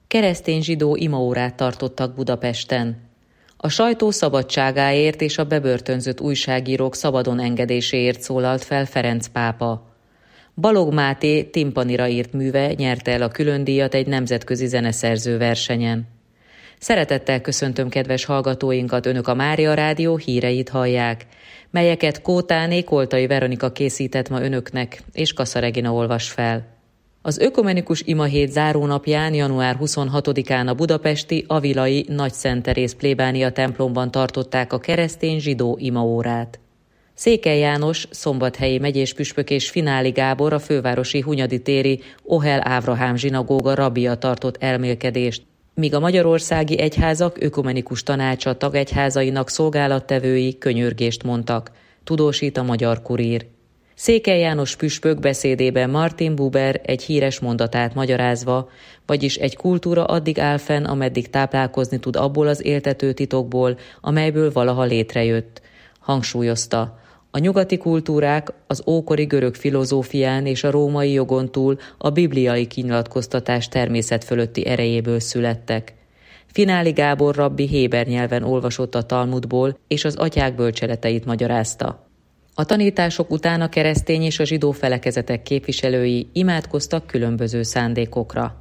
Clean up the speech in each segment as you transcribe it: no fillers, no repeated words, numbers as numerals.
Keresztény-zsidó imaórát tartottak Budapesten. A sajtó szabadságáért és a bebörtönzött újságírók szabadon engedéséért szólalt fel Ferenc pápa. Balogh Máté timpanira írt műve nyerte el a különdíjat egy nemzetközi zeneszerző versenyen. Szeretettel köszöntöm kedves hallgatóinkat, Önök a Mária Rádió híreit hallják, melyeket Kótáné Koltai Veronika készített ma Önöknek, és Kassa Regina olvas fel. Az ökumenikus imahét zárónapján, január 26-án a budapesti Avilai Nagy Szent Teréz plébánia templomban tartották a keresztény-zsidó imaórát. Székely János, szombathelyi megyéspüspök és Fináli Gábor a fővárosi Hunyadi téri Ohel Ávrahám zsinagóga rabbija tartott elmélkedést, míg a magyarországi egyházak ökumenikus tanácsa tagegyházainak szolgálattevői könyörgést mondtak, tudósít a Magyar Kurír. Székely János püspök beszédében Martin Buber egy híres mondatát magyarázva, vagyis egy kultúra addig áll fenn, ameddig táplálkozni tud abból az éltető titokból, amelyből valaha létrejött. Hangsúlyozta, a nyugati kultúrák az ókori görög filozófián és a római jogon túl a bibliai kinyilatkoztatás természet fölötti erejéből születtek. Fináli Gábor rabbi héber nyelven olvasott a Talmudból, és az atyák bölcseleteit magyarázta. A tanítások után a keresztény és a zsidó felekezetek képviselői imádkoztak különböző szándékokra.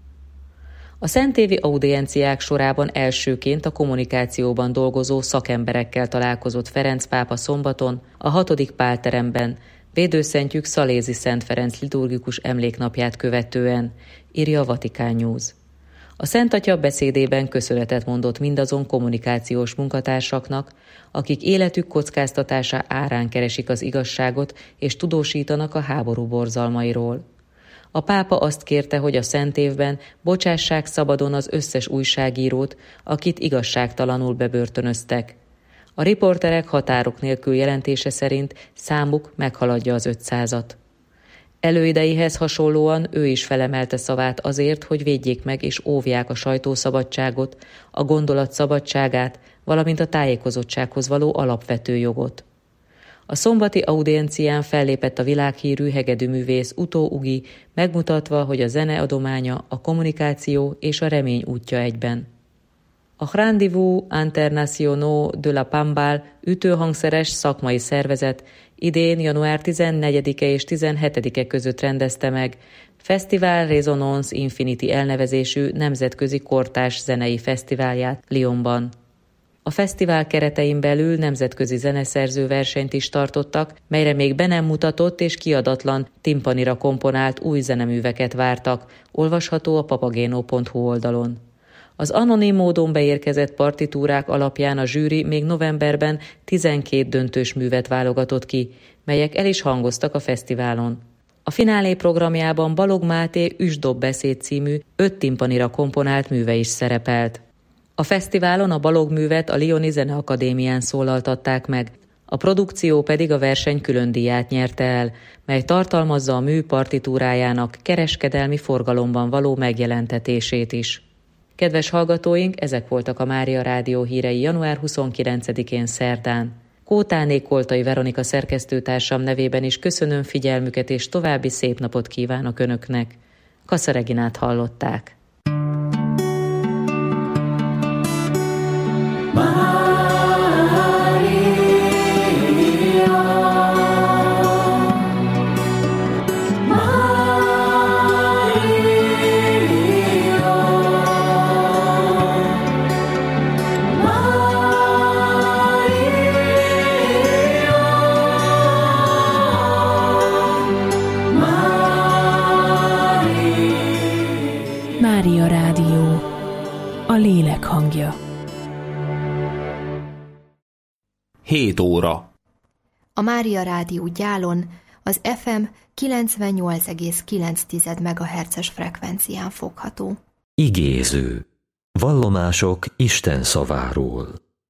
A szentévi audienciák sorában elsőként a kommunikációban dolgozó szakemberekkel találkozott Ferenc pápa szombaton a 6. Pálteremben, védőszentjük Szalézi Szent Ferenc liturgikus emléknapját követően, írja a Vatikán News. A Szent Atya beszédében köszönetet mondott mindazon kommunikációs munkatársaknak, akik életük kockáztatása árán keresik az igazságot és tudósítanak a háború borzalmairól. A pápa azt kérte, hogy a Szent Évben bocsássák szabadon az összes újságírót, akit igazságtalanul bebörtönöztek. A riporterek határok nélkül jelentése szerint számuk meghaladja az 500-at. Előideihez hasonlóan ő is felemelte szavát azért, hogy védjék meg és óvják a sajtószabadságot, a gondolat szabadságát, valamint a tájékozottsághoz való alapvető jogot. A szombati audiencián fellépett a világhírű hegedűművész Uto Ugi, megmutatva, hogy a zene adománya, a kommunikáció és a remény útja egyben. A Rendezvous International de la Pambal ütőhangszeres szakmai szervezet idén január 14-e és 17-e között rendezte meg Festival Resonance Infinity elnevezésű nemzetközi kortárs zenei fesztiválját Lyonban. A fesztivál keretein belül nemzetközi zeneszerző versenyt is tartottak, melyre még be nem mutatott és kiadatlan timpanira komponált új zeneműveket vártak, olvasható a papageno.hu oldalon. Az anonim módon beérkezett partitúrák alapján a zsűri még novemberben 12 döntős művet válogatott ki, melyek el is hangoztak a fesztiválon. A finálé programjában Balogh Máté Üsdob beszéd című 5 timpanira komponált műve is szerepelt. A fesztiválon a Balogh művet a Lyoni Zeneakadémián szólaltatták meg, a produkció pedig a verseny különdíját nyerte el, mely tartalmazza a mű partitúrájának kereskedelmi forgalomban való megjelentetését is. Kedves hallgatóink, ezek voltak a Mária Rádió hírei január 29-én szerdán. Kótáné Koltai Veronika szerkesztőtársam nevében is köszönöm figyelmüket, és további szép napot kívánok Önöknek. Kassa Reginát hallották. Mária Rádió, a lélek hangja. 7 óra. A Mária Rádió Gyálon az FM 98,9 MHz-es frekvencián fogható. Igéző. Vallomások Isten szaváról.